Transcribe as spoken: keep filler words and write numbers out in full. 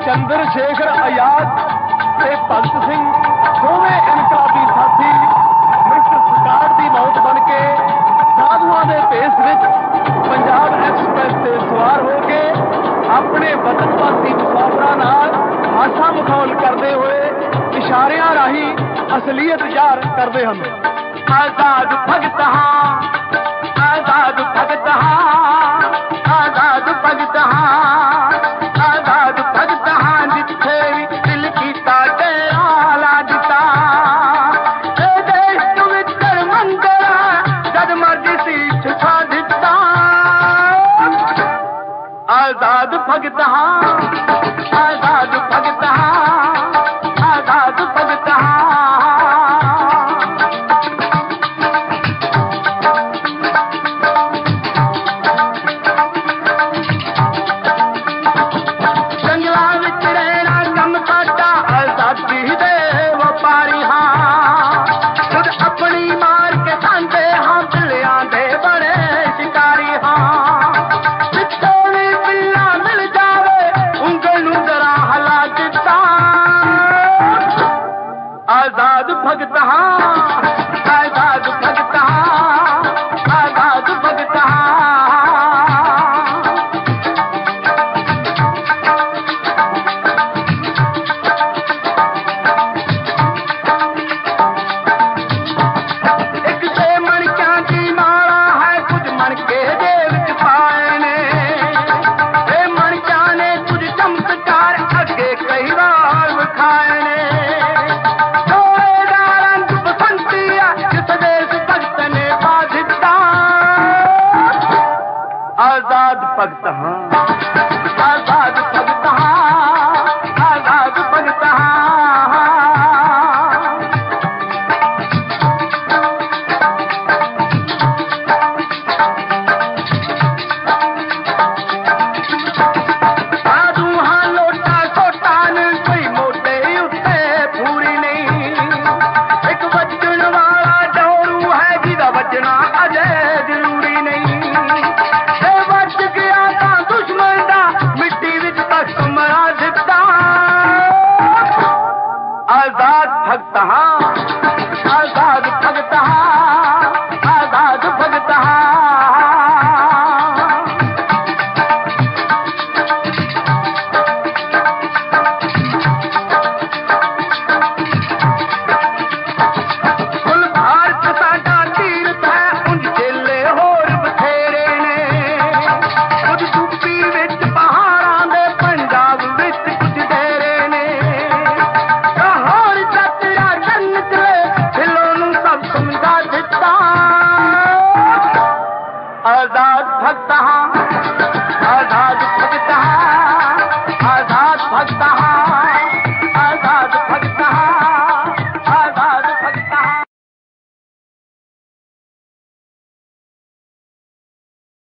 चंद्र शेखर आजाद ते भगत सिंह दोवें इनकलाबी साथी मिस्टर स्काट की मौत बन के साधुआं दे भेस विच पंजाब एक्सप्रैस से सवार हो के अपने वतनवासी मुसाफिरां नाल हासा मखौल करते हुए इशारियां राही असलीयत ज़ाहिर करते हैं। आजाद भगत हाँ, आजाद भगत हाँ, आजाद भगत हाँ, आजाद भगत हाँ, जिथे भी दिल कीता तेरा ला दिता। ए देश तू विचर मंगला जद मर्जी सी छुपा दिता। आजाद भगत हाँ, आजाद भगत हाँ, आजाद भगत हाँ। आजाद भगत हाँ,